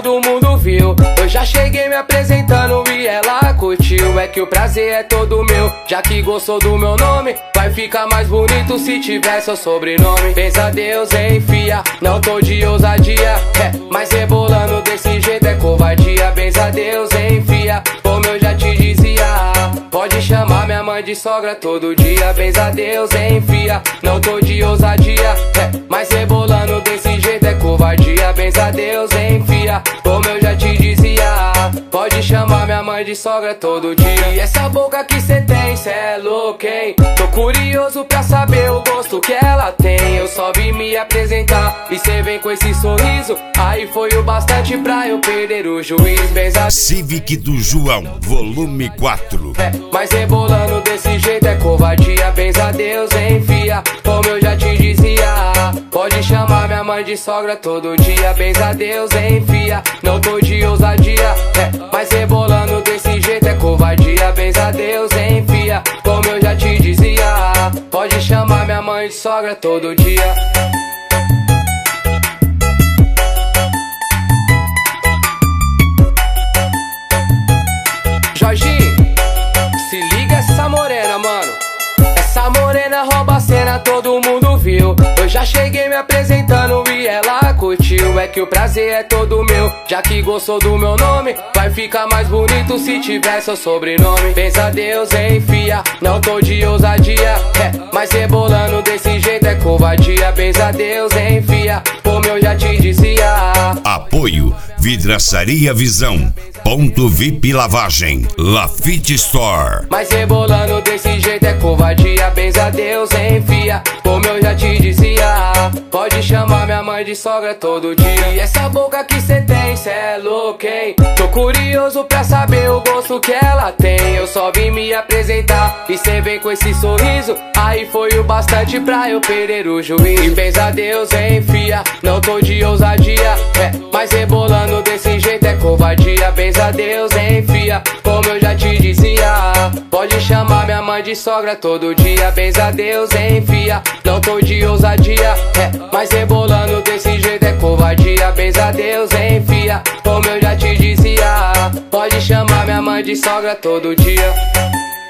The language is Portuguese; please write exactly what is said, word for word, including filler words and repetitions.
todo mundo viu. Eu já cheguei me apresentando e ela curtiu. É que o prazer é todo meu, já que gostou do meu nome. Vai ficar mais bonito se tiver seu sobrenome. Pensa Deus, hein, fia, não tô de ousadia. É, mas rebolando desse jeito é covardia. Benza Deus, hein, fia, como eu já te dizia. Pode chamar minha mãe de sogra todo dia. Benza Deus, hein, fia, não tô de ousadia. É, mas rebolando desse jeito é covardia. Benza Deus, hein, fia, como eu já te dizia. Pode chamar minha mãe de sogra todo dia. E essa boca que cê tem, cê é louco, hein? Tô curioso pra saber o gosto que ela tem. Eu só vim me apresentar e cê vem com esse sorriso. Aí foi o bastante pra eu perder o juiz. Benza Civic do João, volume quatro. É, mas rebolando desse jeito é covardia. Benza Deus, hein, fia, como eu já te dizia. Pode chamar minha mãe de sogra todo dia. Benza Deus, hein, fia, não tô de ousadia. É, mas rebolando desse jeito é covardia. Benza Deus, hein, fia, como eu já te dizia. Pode chamar minha mãe de sogra todo dia. Jorginho, se liga essa morena, mano. Essa morena rouba a cena, todo mundo viu. Eu já cheguei me apresentando e ela curtiu. É que o prazer é todo meu, já que gostou do meu nome. Vai ficar mais bonito se tiver seu sobrenome. Pensa Deus, hein, fia, não tô de ousadia. É, mas rebolando desse jeito é covardia. Pensa Deus, hein, fia, como eu já te dizia. Apoio Vidraçaria Visão, Ponto V I P Lavagem, Lafite Store. Mas rebolando desse jeito é covardia. Benza Deus, hein, fia, como eu já te dizia. Pode chamar minha mãe de sogra todo dia. E essa boca que cê tem, cê é louco, hein? Tô curioso pra saber o gosto que ela tem. Eu só vim me apresentar e cê vem com esse sorriso. Aí foi o bastante pra eu perder o juiz. E benza Deus, hein, fia, não tô de ousadia. É, mas rebolando desse jeito é covardia. Benza Deus, hein, fia, como eu já te dizia. Pode chamar minha mãe de sogra todo dia. Benza Deus, hein, fia, não tô de ousadia. É, mas rebolando desse jeito é covardia. Benza Deus, hein, fia, como eu já te dizia. Pode chamar minha mãe de sogra todo dia.